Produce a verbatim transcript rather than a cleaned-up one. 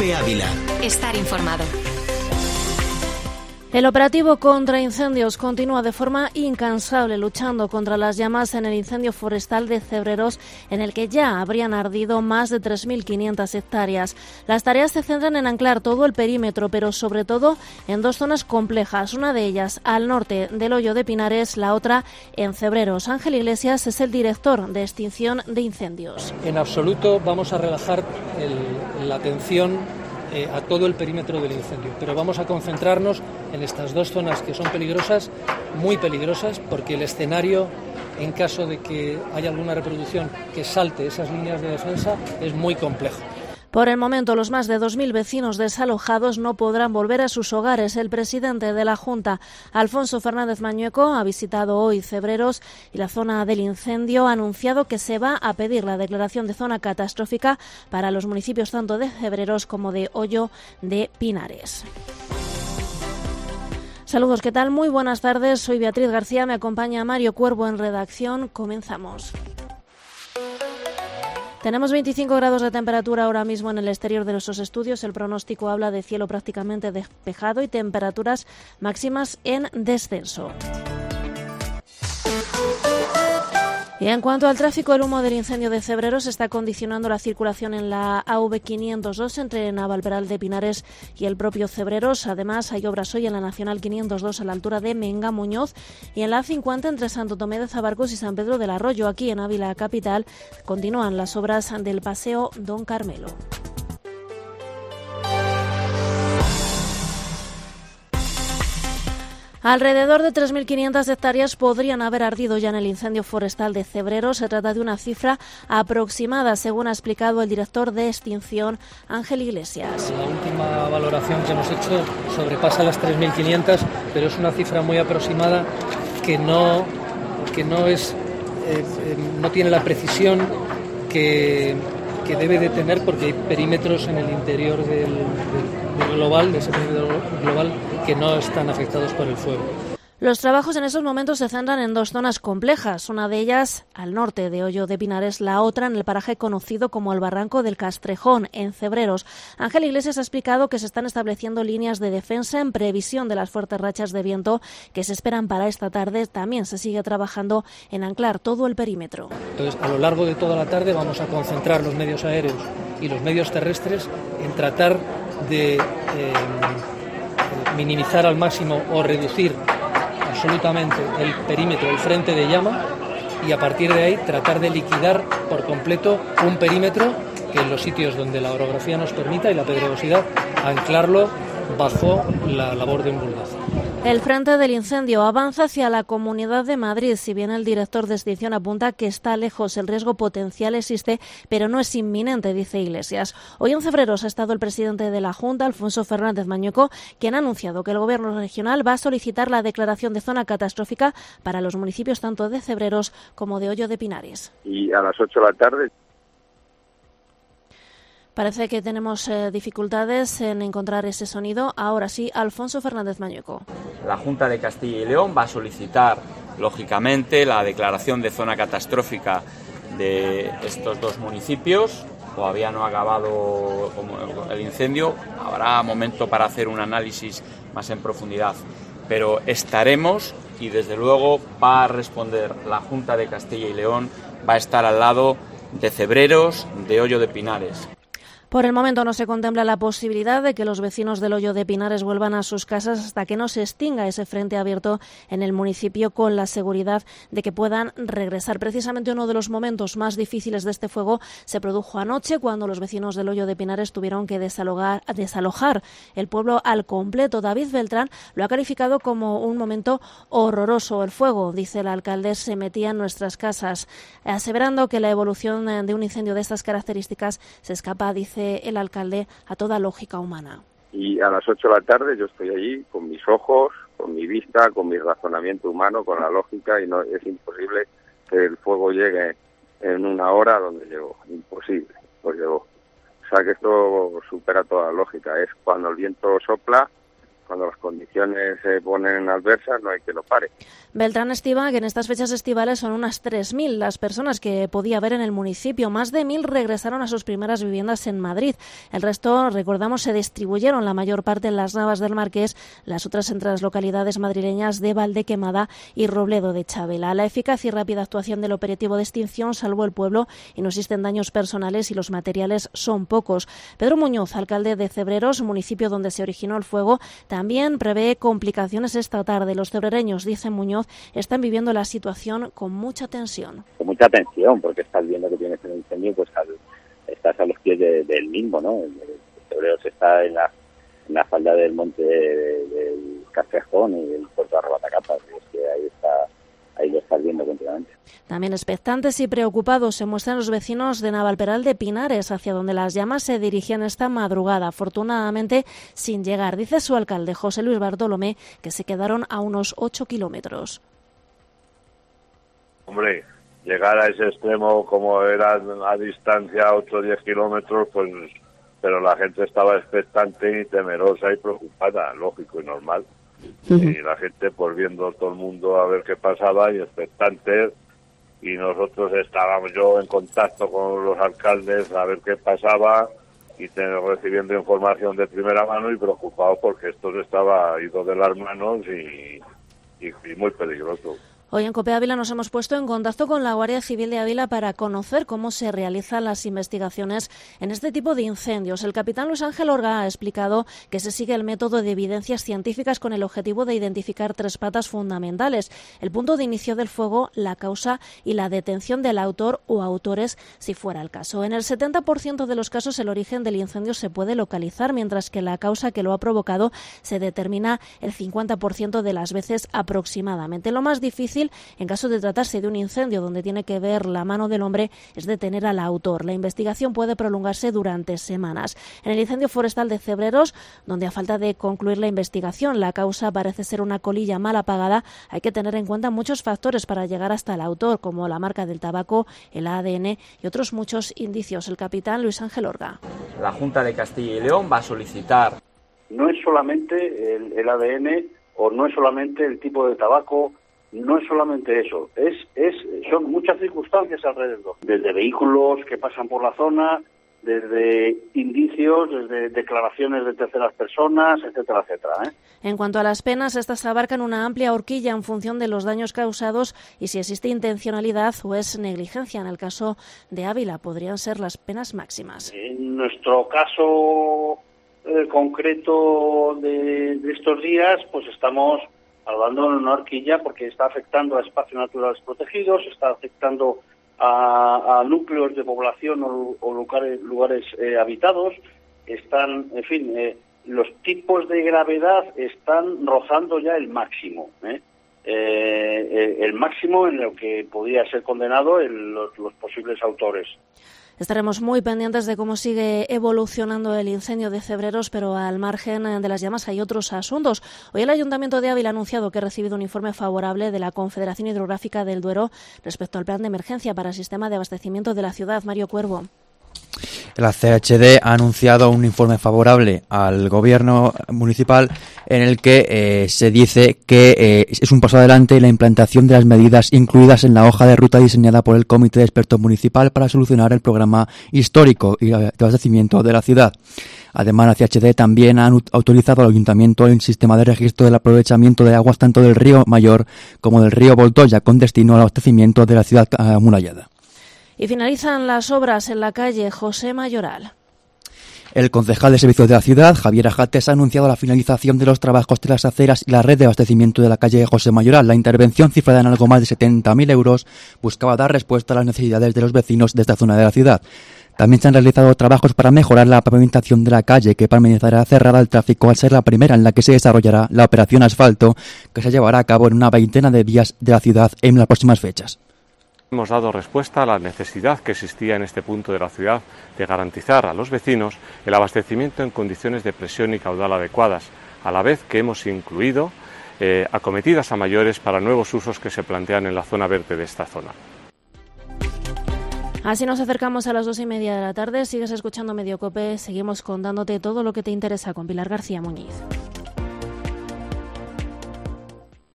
Cope Ávila. Estar informado. El operativo contra incendios continúa de forma incansable luchando contra las llamas en el incendio forestal de Cebreros, en el que ya habrían ardido más de tres mil quinientas hectáreas. Las tareas se centran en anclar todo el perímetro, pero sobre todo en dos zonas complejas, una de ellas al norte del Hoyo de Pinares, la otra en Cebreros. Ángel Iglesias es el director de extinción de incendios. En absoluto vamos a relajar el, la atención Eh, a todo el perímetro del incendio, pero vamos a concentrarnos en estas dos zonas que son peligrosas, muy peligrosas, porque el escenario, en caso de que haya alguna reproducción que salte esas líneas de defensa, es muy complejo. Por el momento, los más de dos mil vecinos desalojados no podrán volver a sus hogares. El presidente de la Junta, Alfonso Fernández Mañueco, ha visitado hoy Cebreros y la zona del incendio. Ha anunciado que se va a pedir la declaración de zona catastrófica para los municipios tanto de Cebreros como de Hoyo de Pinares. Saludos, ¿qué tal? Muy buenas tardes. Soy Beatriz García, me acompaña Mario Cuervo en redacción. Comenzamos. Tenemos veinticinco grados de temperatura ahora mismo en el exterior de nuestros estudios. El pronóstico habla de cielo prácticamente despejado y temperaturas máximas en descenso. Y en cuanto al tráfico, el humo del incendio de Cebreros está condicionando la circulación en la A V quinientos dos entre Navalveral de Pinares y el propio Cebreros. Además, hay obras hoy en la Nacional quinientos dos a la altura de Menga Muñoz y en la A cincuenta entre Santo Tomé de Zabarcos y San Pedro del Arroyo. Aquí en Ávila capital continúan las obras del Paseo Don Carmelo. Alrededor de tres mil quinientas hectáreas podrían haber ardido ya en el incendio forestal de Cebreros. Se trata de una cifra aproximada, según ha explicado el director de extinción, Ángel Iglesias. La última valoración que hemos hecho sobrepasa las tres mil quinientas, pero es una cifra muy aproximada que no, que no, es, eh, eh, no tiene la precisión que, que debe de tener, porque hay perímetros en el interior del, del, del global, de ese perímetro global, que no están afectados por el fuego. Los trabajos en esos momentos se centran en dos zonas complejas, una de ellas al norte de Hoyo de Pinares, la otra en el paraje conocido como el Barranco del Castrejón, en Cebreros. Ángel Iglesias ha explicado que se están estableciendo líneas de defensa en previsión de las fuertes rachas de viento que se esperan para esta tarde. También se sigue trabajando en anclar todo el perímetro. Entonces, a lo largo de toda la tarde vamos a concentrar los medios aéreos y los medios terrestres en tratar de eh, minimizar al máximo o reducir absolutamente el perímetro, el frente de llama, y a partir de ahí tratar de liquidar por completo un perímetro que en los sitios donde la orografía nos permita y la pedregosidad, anclarlo bajo la labor de un bulldozer. El frente del incendio avanza hacia la Comunidad de Madrid. Si bien el director de extinción apunta que está lejos, el riesgo potencial existe, pero no es inminente, dice Iglesias. Hoy en Cebreros ha estado el presidente de la Junta, Alfonso Fernández Mañueco, quien ha anunciado que el Gobierno regional va a solicitar la declaración de zona catastrófica para los municipios tanto de Cebreros como de Hoyo de Pinares. Y a las ocho de la tarde. Parece que tenemos eh, dificultades en encontrar ese sonido. Ahora sí, Alfonso Fernández Mañueco. La Junta de Castilla y León va a solicitar, lógicamente, la declaración de zona catastrófica de estos dos municipios. Todavía no ha acabado el incendio. Habrá momento para hacer un análisis más en profundidad. Pero estaremos, y desde luego va a responder la Junta de Castilla y León, va a estar al lado de Cebreros, de Hoyo de Pinares. Por el momento no se contempla la posibilidad de que los vecinos del Hoyo de Pinares vuelvan a sus casas hasta que no se extinga ese frente abierto en el municipio, con la seguridad de que puedan regresar. Precisamente uno de los momentos más difíciles de este fuego se produjo anoche, cuando los vecinos del Hoyo de Pinares tuvieron que desalojar, desalojar el pueblo al completo. David Beltrán lo ha calificado como un momento horroroso. El fuego, dice el alcalde, se metía en nuestras casas, aseverando que la evolución de un incendio de estas características se escapa, dice el alcalde, a toda lógica humana. Y a las ocho de la tarde yo estoy allí con mis ojos, con mi vista, con mi razonamiento humano, con la lógica, y no es imposible que el fuego llegue en una hora donde llegó. Imposible, pues llegó. O sea que esto supera toda lógica. Es cuando el viento sopla, cuando las condiciones se ponen adversas no hay que lo pare. Beltrán estima que en estas fechas estivales son unas tres mil las personas que podía haber en el municipio. Más de mil regresaron a sus primeras viviendas en Madrid. El resto, recordamos, se distribuyeron la mayor parte en las Navas del Marqués, las otras entre las localidades madrileñas de Valdequemada y Robledo de Chavela. La eficaz y rápida actuación del operativo de extinción salvó el pueblo y no existen daños personales y los materiales son pocos. Pedro Muñoz, alcalde de Cebreros, municipio donde se originó el fuego, también prevé complicaciones esta tarde. Los cebrereños, dice Muñoz, están viviendo la situación con mucha tensión. Con mucha tensión, porque estás viendo que tienes un incendio, pues al, estás a los pies de, del mismo, ¿no? El, el Cebreros está en la, en la falda del monte de, de, del Castrejón y del puerto de Arrebatacapas, es que ahí está, ahí lo estás viendo continuamente. También expectantes y preocupados se muestran los vecinos de Navalperal de Pinares, hacia donde las llamas se dirigían esta madrugada, afortunadamente sin llegar. Dice su alcalde, José Luis Bartolomé, que se quedaron a unos ocho kilómetros. Hombre, llegar a ese extremo como era a distancia ocho o diez kilómetros, pues, pero la gente estaba expectante y temerosa y preocupada, lógico y normal. Uh-huh. Y la gente, pues viendo todo el mundo a ver qué pasaba y expectantes, y nosotros estábamos yo en contacto con los alcaldes a ver qué pasaba y tener, recibiendo información de primera mano y preocupados porque esto se estaba ido de las manos y, y, y muy peligroso. Hoy en COPE Ávila nos hemos puesto en contacto con la Guardia Civil de Ávila para conocer cómo se realizan las investigaciones en este tipo de incendios. El capitán Luis Ángel Orga ha explicado que se sigue el método de evidencias científicas con el objetivo de identificar tres patas fundamentales: el punto de inicio del fuego, la causa y la detención del autor o autores, si fuera el caso. En el setenta por ciento de los casos el origen del incendio se puede localizar, mientras que la causa que lo ha provocado se determina el cincuenta por ciento de las veces aproximadamente. Lo más difícil, en caso de tratarse de un incendio donde tiene que ver la mano del hombre, es detener al autor. La investigación puede prolongarse durante semanas. En el incendio forestal de Cebreros, donde a falta de concluir la investigación la causa parece ser una colilla mal apagada, hay que tener en cuenta muchos factores para llegar hasta el autor, como la marca del tabaco, el A D N y otros muchos indicios. El capitán Luis Ángel Orga. La Junta de Castilla y León va a solicitar... No es solamente el, el A D N o no es solamente el tipo de tabaco. No es solamente eso, es, es, son muchas circunstancias alrededor, desde vehículos que pasan por la zona, desde indicios, desde declaraciones de terceras personas, etcétera, etcétera, ¿eh? En cuanto a las penas, estas abarcan una amplia horquilla en función de los daños causados y si existe intencionalidad o es negligencia. En el caso de Ávila podrían ser las penas máximas. En nuestro caso eh, concreto de, de estos días, pues estamos hablando de una horquilla porque está afectando a espacios naturales protegidos, está afectando a, a núcleos de población o, o lugares, lugares eh, habitados, están, en fin, eh, los tipos de gravedad están rozando ya el máximo, ¿eh? Eh, el máximo en lo que podría ser condenado el, los, los posibles autores. Estaremos muy pendientes de cómo sigue evolucionando el incendio de Cebreros, pero al margen de las llamas hay otros asuntos. Hoy el Ayuntamiento de Ávila ha anunciado que ha recibido un informe favorable de la Confederación Hidrográfica del Duero respecto al plan de emergencia para el sistema de abastecimiento de la ciudad. Mario Cuervo. La C H D ha anunciado un informe favorable al gobierno municipal en el que eh, se dice que eh, es un paso adelante la implantación de las medidas incluidas en la hoja de ruta diseñada por el Comité de Expertos Municipal para solucionar el programa histórico y de abastecimiento de la ciudad. Además, la C H D también ha autorizado al Ayuntamiento el sistema de registro del aprovechamiento de aguas tanto del río Mayor como del río Voltoya con destino al abastecimiento de la ciudad amurallada. Y finalizan las obras en la calle José Mayoral. El concejal de Servicios de la ciudad, Javier Ajates, ha anunciado la finalización de los trabajos de las aceras y la red de abastecimiento de la calle José Mayoral. La intervención, cifrada en algo más de setenta mil euros, buscaba dar respuesta a las necesidades de los vecinos de esta zona de la ciudad. También se han realizado trabajos para mejorar la pavimentación de la calle, que permanecerá cerrada al tráfico al ser la primera en la que se desarrollará la operación asfalto, que se llevará a cabo en una veintena de vías de la ciudad en las próximas fechas. Hemos dado respuesta a la necesidad que existía en este punto de la ciudad de garantizar a los vecinos el abastecimiento en condiciones de presión y caudal adecuadas, a la vez que hemos incluido eh, acometidas a mayores para nuevos usos que se plantean en la zona verde de esta zona. Así nos acercamos a las dos y media de la tarde. Sigues escuchando Mediocope. Seguimos contándote todo lo que te interesa con Pilar García Muñiz.